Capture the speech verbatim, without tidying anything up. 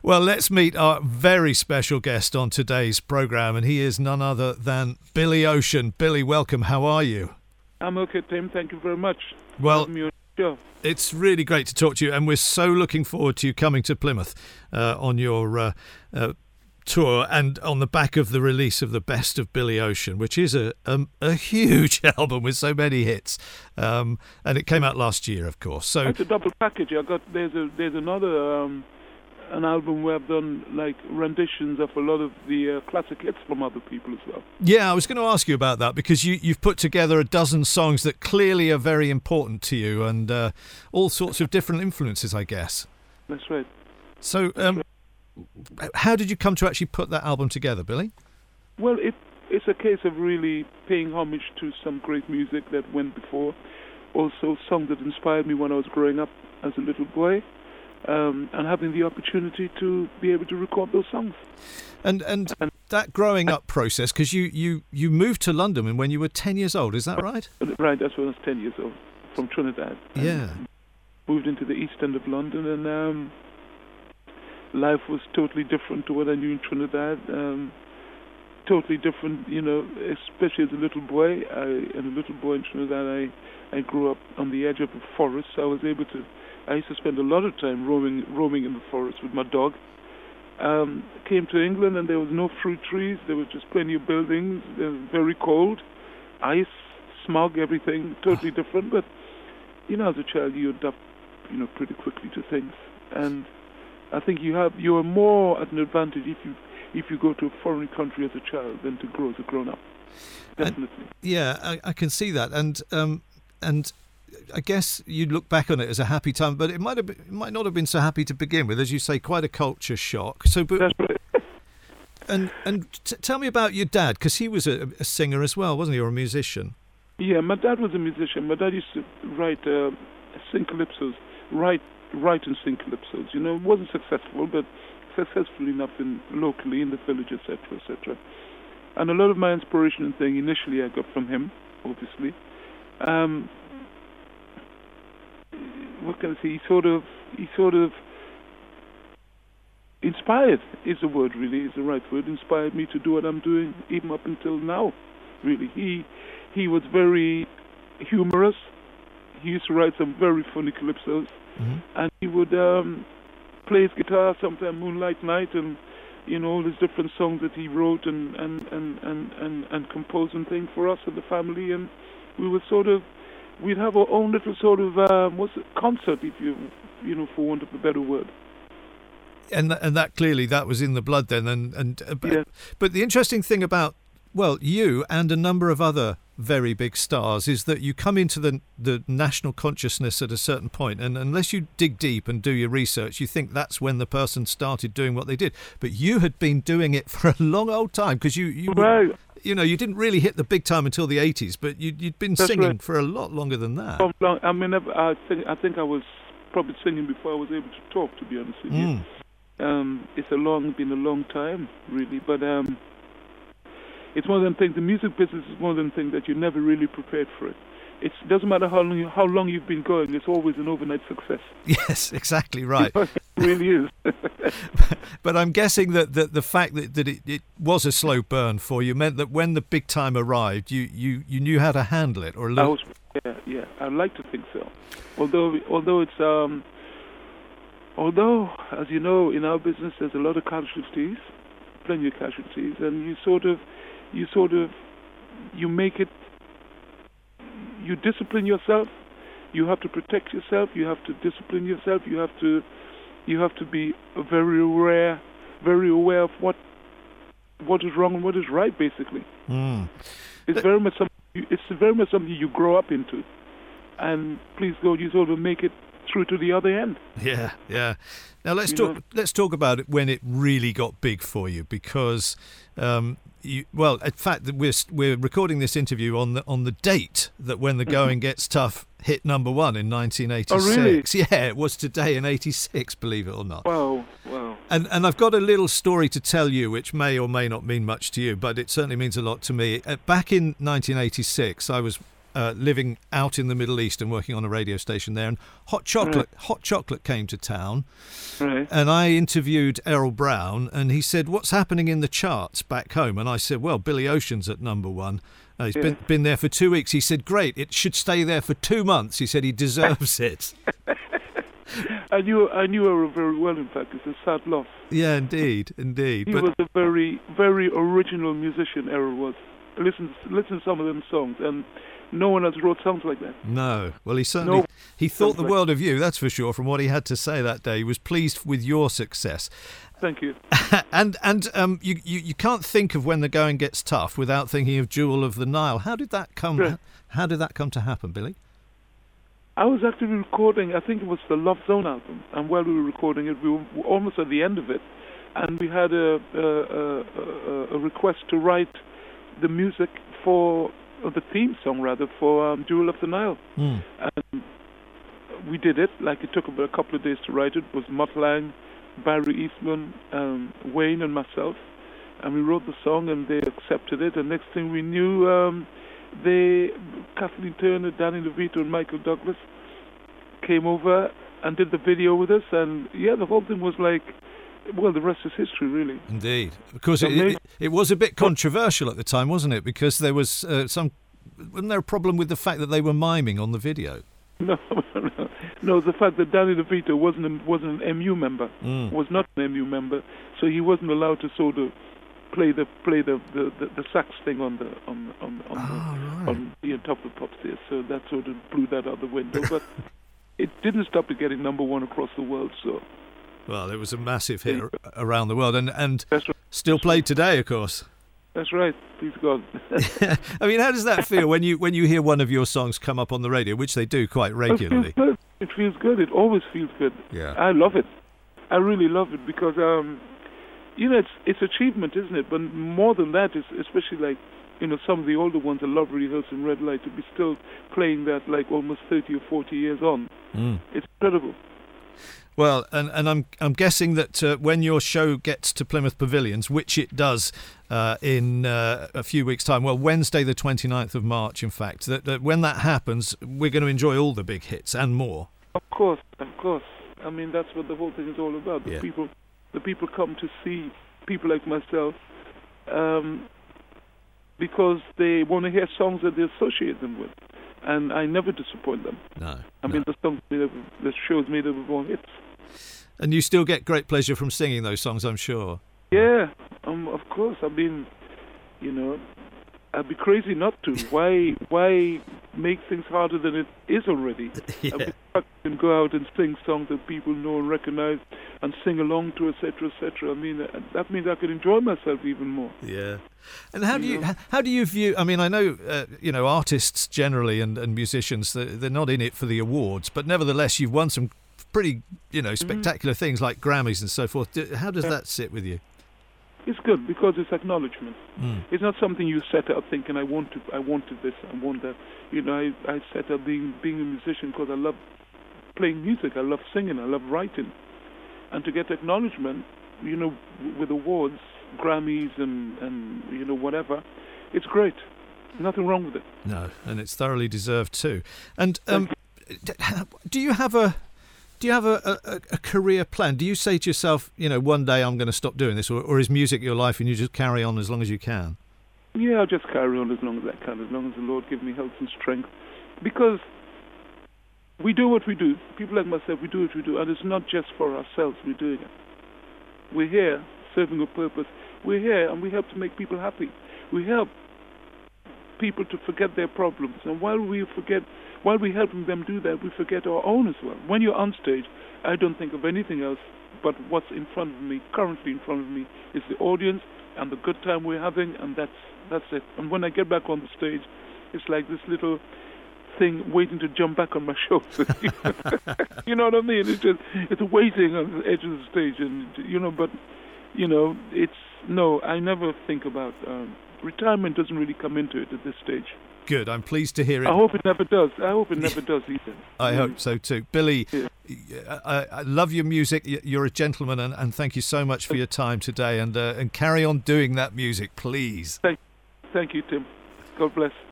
Well, let's meet our very special guest on today's programme, and he is none other than Billy Ocean. Billy, welcome. How are you? I'm okay, Tim. Thank you very much. Well, for having me on the show. It's really great to talk to you, and we're so looking forward to you coming to Plymouth uh, on your uh, uh, tour, and on the back of the release of the Best of Billy Ocean, which is a a, a huge album with so many hits, um, and it came out last year, of course. So it's a double package. I got there's a there's another um, an album where I've done like renditions of a lot of the uh, classic hits from other people as well. Yeah, I was going to ask you about that, because you you've put together a dozen songs that clearly are very important to you, and uh, all sorts of different influences, I guess. That's right. So. Um, How did you come to actually put that album together, Billy? Well, it, it's a case of really paying homage to some great music that went before. Also, songs that inspired me when I was growing up as a little boy, um, and having the opportunity to be able to record those songs. And, and, and that growing up process, because you, you, you moved to London when you were ten years old, is that right? Right, that's when I was ten years old, from Trinidad. Yeah. Moved into the East End of London, and... Um, life was totally different to what I knew in Trinidad. Um, totally different, you know, especially as a little boy. I, as a little boy in Trinidad, I, I grew up on the edge of a forest. So I was able to, I used to spend a lot of time roaming, roaming in the forest with my dog. Um, came to England and there was no fruit trees. There was just plenty of buildings. It was very cold, ice, smog, everything totally different. But you know, as a child, you adapt, you know, pretty quickly to things. And I think you have you are more at an advantage if you if you go to a foreign country as a child than to grow as a grown up. Definitely. And, yeah, I, I can see that, and um, and I guess you look back on it as a happy time, but it might have been, it might not have been so happy to begin with, as you say, quite a culture shock. So, but, that's right. and and t- tell me about your dad, because he was a, a singer as well, wasn't he, or a musician? Yeah, my dad was a musician. My dad used to write uh, sing calypsos, write. write and sing calypsos. You know, it wasn't successful, but successful enough in locally in the village, et cetera, et cetera. And a lot of my inspiration and thing initially I got from him, obviously. Um, what can I say? He sort of, he sort of inspired is the word, really, is the right word. Inspired me to do what I'm doing, even up until now. Really, he he was very humorous. He used to write some very funny calypsos. Mm-hmm. And he would um, play his guitar sometime Moonlight Night, and you know, all these different songs that he wrote and and, and, and, and, and composed and things for us and the family, and we would sort of we'd have our own little sort of um, what's it, concert, if you you know, for want of a better word. And th- and that clearly that was in the blood then, and and uh, but, yeah. but the interesting thing about, well, you and a number of other very big stars is that you come into the the national consciousness at a certain point, and unless you dig deep and do your research, you think that's when the person started doing what they did. But you had been doing it for a long old time, because you you right. you know, you didn't really hit the big time until the eighties, but you you'd been that's singing right. for a lot longer than that. Long, I mean, I think I think I was probably singing before I was able to talk, to be honest with you. Mm. Um, it's a long been a long time, really, but. Um, It's one of them things, the music business is one of them things that you're never really prepared for it. It doesn't matter how long, you, how long you've been going, it's always an overnight success. Yes, exactly right. It really is. But I'm guessing that, that the fact that, that it, it was a slow burn for you meant that when the big time arrived, you, you, you knew how to handle it, or a I little... was, yeah, yeah, I'd like to think so. Although, although it's, um, although, as you know, in our business there's a lot of casualties, plenty of casualties, and you sort of, you sort of, you make it, you discipline yourself, you have to protect yourself, you have to discipline yourself, you have to, you have to be very aware, very aware of what, what is wrong and what is right, basically. Mm. It's very much something, it's very much something you grow up into, and please God, you sort of make it through to the other end. Yeah, yeah. Now let's You talk. know? Let's talk about it when it really got big for you, because, um, you, well, in fact, we're we're recording this interview on the on the date that When the Going Gets Tough hit number one in nineteen eighty-six. Oh, really? Yeah, it was today in eighty-six, believe it or not. Wow, wow. And and I've got a little story to tell you, which may or may not mean much to you, but it certainly means a lot to me. Uh, back in nineteen eighty-six, I was uh, living out in the Middle East and working on a radio station there, and Hot Chocolate, right. Hot Chocolate came to town, right. and I interviewed Errol Brown, and he said, "What's happening in the charts back home?" And I said, "Well, Billy Ocean's at number one. Uh, he's yeah. been been there for two weeks." He said, "Great, it should stay there for two months." He said he deserves it. I knew I knew Errol very well. In fact, it's a sad loss. Yeah, indeed, indeed. He but was a very, very original musician. Errol was. Listen, listen to some of them songs, and no one else wrote songs like that. No. Well, he certainly no he thought the like world of you. That's for sure. From what he had to say that day, he was pleased with your success. Thank you. and and um, you, you you can't think of when the going gets tough without thinking of Jewel of the Nile. How did that come? Right. How did that come to happen, Billy? I was actually recording, I think it was the Love Zone album, and while we were recording it, we were almost at the end of it, and we had a, a, a, a request to write the music for, or the theme song rather, for um, Jewel of the Nile. Mm. And we did it, like it took about a couple of days to write it. It was Mutt Lange, Barry Eastman, um, Wayne and myself, and we wrote the song and they accepted it, and next thing we knew, um, They, Kathleen Turner, Danny DeVito, and Michael Douglas came over and did the video with us, and yeah, the whole thing was like, well, the rest is history, really. Indeed, because it, it, it was a bit controversial at the time, wasn't it? Because there was uh, some, wasn't there a problem with the fact that they were miming on the video? No, no, no. The fact that Danny DeVito wasn't a, wasn't an M U member, mm. was not an M U member, so he wasn't allowed to sort of play the play the, the, the, the sax thing on the on on on, oh, the, right. on the top of the pop stairs. So that sort of blew that out the window. But it didn't stop it getting number one across the world. So well, it was a massive hit yeah. around the world, and and That's right. still played today, of course. That's right. Please God. I mean, how does that feel when you when you hear one of your songs come up on the radio, which they do quite regularly? It feels good. It feels good. It always feels good. Yeah. I love it. I really love it because um. You know, it's it's achievement, isn't it? But more than that, is especially like, you know, some of the older ones, I love rehearsing Red Light, to be still playing that like almost thirty or forty years on. Mm. It's incredible. Well, and, and I'm I'm guessing that uh, when your show gets to Plymouth Pavilions, which it does uh, in uh, a few weeks' time, well, Wednesday the twenty-ninth of March, in fact, that, that when that happens, we're going to enjoy all the big hits and more. Of course, of course. I mean, that's what the whole thing is all about. The yeah. people. The people come to see people like myself um, because they want to hear songs that they associate them with, and I never disappoint them. No, I no. mean the songs made up, the shows made up of all hits. And you still get great pleasure from singing those songs, I'm sure. Yeah, um, of course. I mean, you know, I'd be crazy not to. Why? Why make things harder than it is already? yeah. I mean, I can go out and sing songs that people know and recognize, and sing along to, et cetera, et cetera. I mean, that means I can enjoy myself even more. Yeah. And how do you know? how do you view? I mean, I know uh, you know artists generally and, and musicians, they're, they're not in it for the awards, but nevertheless, you've won some pretty you know spectacular mm-hmm. things like Grammys and so forth. How does yeah. that sit with you? It's good because it's acknowledgement. Mm. It's not something you set out thinking, I want to, I wanted this, I want that. You know, I, I set out being being a musician because I love playing music, I love singing, I love writing. And to get acknowledgement, you know, with awards, Grammys and, and you know, whatever, it's great. Nothing wrong with it. No, and it's thoroughly deserved too. And um, do you have a... Do you have a, a, a career plan? Do you say to yourself, you know, one day I'm going to stop doing this, or, or is music your life and you just carry on as long as you can? Yeah, I'll just carry on as long as I can, as long as the Lord gives me health and strength. Because we do what we do. People like myself, we do what we do, and it's not just for ourselves we're doing it. We're here serving a purpose. We're here and we help to make people happy. We help people to forget their problems, and while we forget While we're helping them do that, we forget our own as well. When you're on stage, I don't think of anything else but what's in front of me, currently in front of me, is the audience and the good time we're having, and that's that's it. And when I get back on the stage, it's like this little thing waiting to jump back on my shoulder. You know what I mean? It's just it's waiting on the edge of the stage, and you know. But you know, it's no. I never think about um, retirement. Doesn't really come into it at this stage. Good. I'm pleased to hear it. I hope it never does. I hope it never does either. I mm. hope so too. Billy, yeah. I, I love your music. You're a gentleman, and, and thank you so much for your time today. And uh, and carry on doing that music, please. Thank, thank you, Tim. God bless.